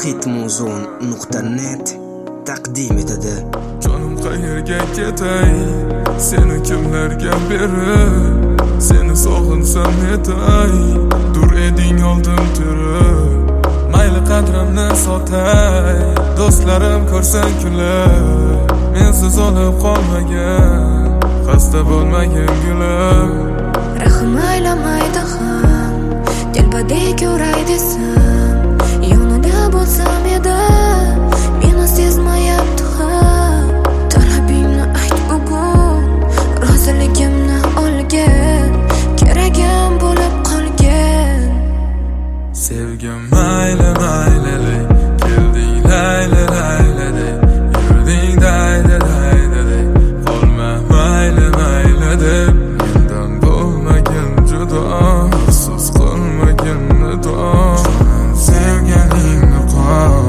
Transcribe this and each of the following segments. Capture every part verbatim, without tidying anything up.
hitmuzon nuqta net taqdim etadi. Jonim qayerga ketay, seni kimlarga berib, seni sog'insam netay, dur eding oldim turib, mayli qadrimni sotay, do'stlarim ko'rsan kulib, mensiz olib qolmagan, xasta bo'lmagin gulim. Rahim aylamaydi ham, telbadek yuray desam, yonida bo'lsam edi, meni sezmayapti ham. Talabingni ayt bugun, roziligimni olgin, keragim bo'lib qolgin. Sevgim mayli mayli, kelding layli layli, yurding daydi daydi, qolma mayli mayli deb, mendan bo'lmagin judo, afsus qilmagin nido. Sevganingni qol,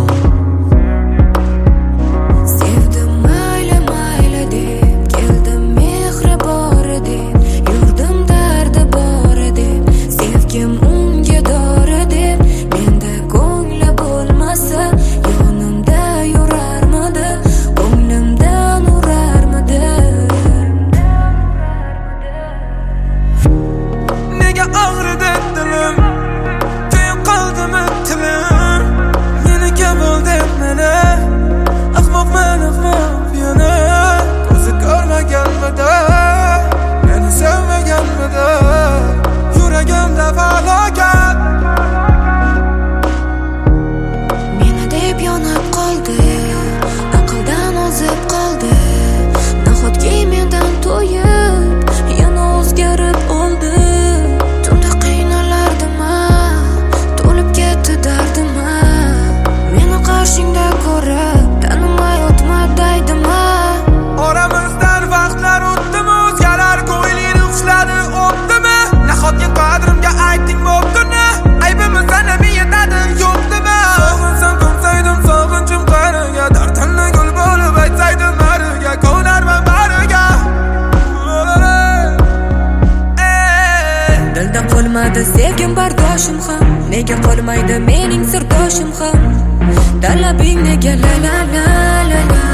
sevdim mayli mayli deb, keldim mehri bor deb, yurdim dardi bor deb, sevgim unga dori deb, menda ko'ngli bo'lmasa, yonimda yurarmidi, ko'nglimdan urarmidi. nega og'ridi dilim, kuyib qoldimi tilim, meniga bo'l deb meni, ahmoqman ahmoq yana, ko'zi ko'rmaganmidi, meni sevmaganmidi, yuragimda falokat. Meni deb yonib qoldi, aqldan ozib qoldi, nahotki mendan to'yib, yana o'zgarib oldi. Tunda qiynalardim-a, to'lib ketdi dardim-a, meni qarshingda ko'rib, tanimay o'tmadaydim-a. Oramizdan vaqtlar o'tdimi, o'zgalar ko'ngling ushladi o'tdimi, nahotki qadrimga ayting bo'ptimi, aybimi sana men yetadi yo'qdimi. Sog'insam ko'msaydim sog'inchim qariga, dardimni gul bo'lib aytsaydim nariga, ko'narman bariga. Dilda qolmadi sevgim bardoshim ham, nega qolmaydi mening sirdoshim ham. Talabing nega la la la la la.